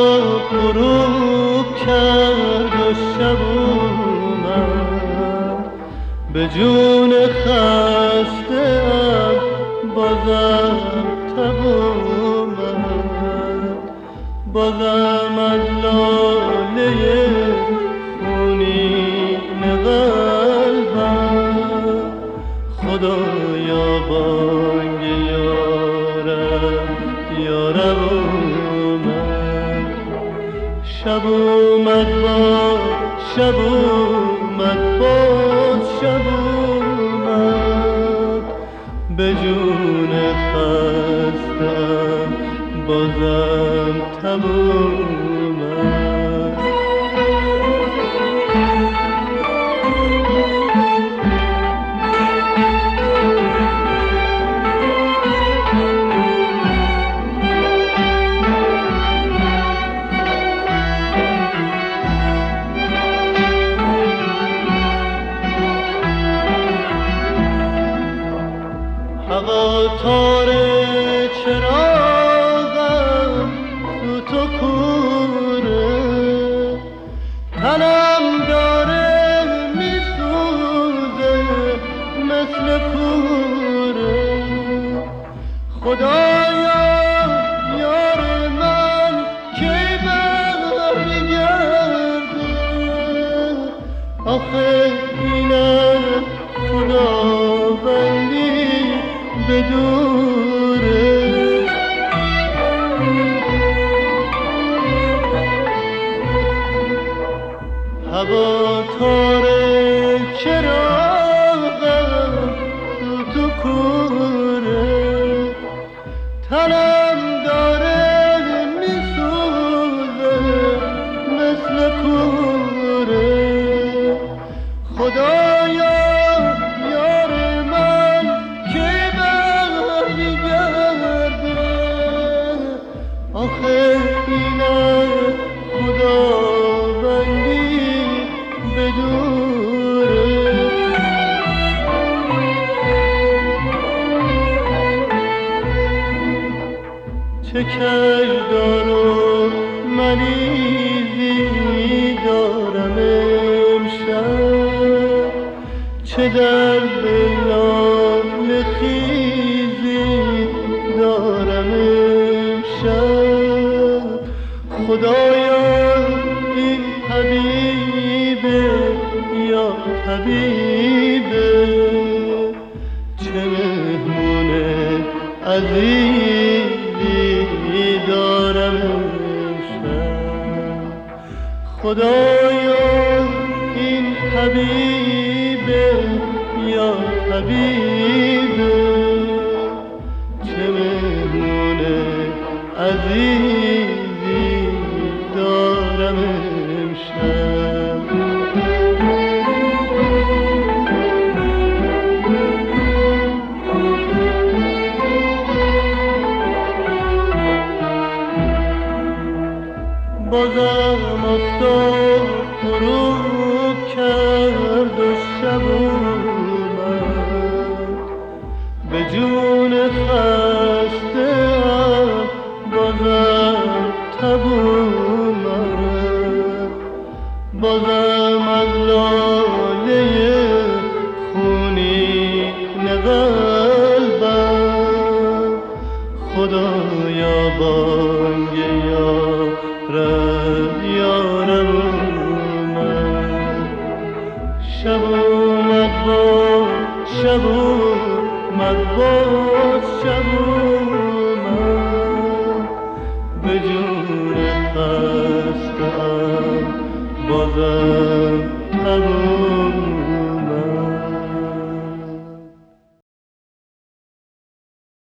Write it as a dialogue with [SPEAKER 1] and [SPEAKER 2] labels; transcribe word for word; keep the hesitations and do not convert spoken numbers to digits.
[SPEAKER 1] غروب کرد و شب اومد، به جون خسته ام بازم تب اومد. بازم از لاله خونین قلبم خدایا بانگ یارم یارم اومد. شب اومد با شب اومد باز شب اومد، به جون خستم بازم تب اومد. هوا تاره چراغم تو تو کوره، تنم داره میسوزه مثل کوره. خدایا یار من کی برمیگرده، آخه اینم خداوندی بدوره. هوا تاره چراغم تو تو کوره، تنم داره میسوزه مثل کوره. خدایا آخه اینه خداوندی بدوره. چه کردار و مریضی دارم امشب، چه درد لاله خیزی دارم امشب. خدایا این حبیبه یا طبیبه، چه مهمون عزیزی دارم امشب. خدایا این حبیبه یا طبیبه، چه مهمون عزیزی دارم امشب. بازم افتاد غروب کرد و شب اومد، به جون خسته ام بازم تب اومد. بازم از لاله خونین قلبم خدایا بانگ یارم یارم اومد. شب اومد با شب اومد باز شب اومد، به جون خستم بازم تب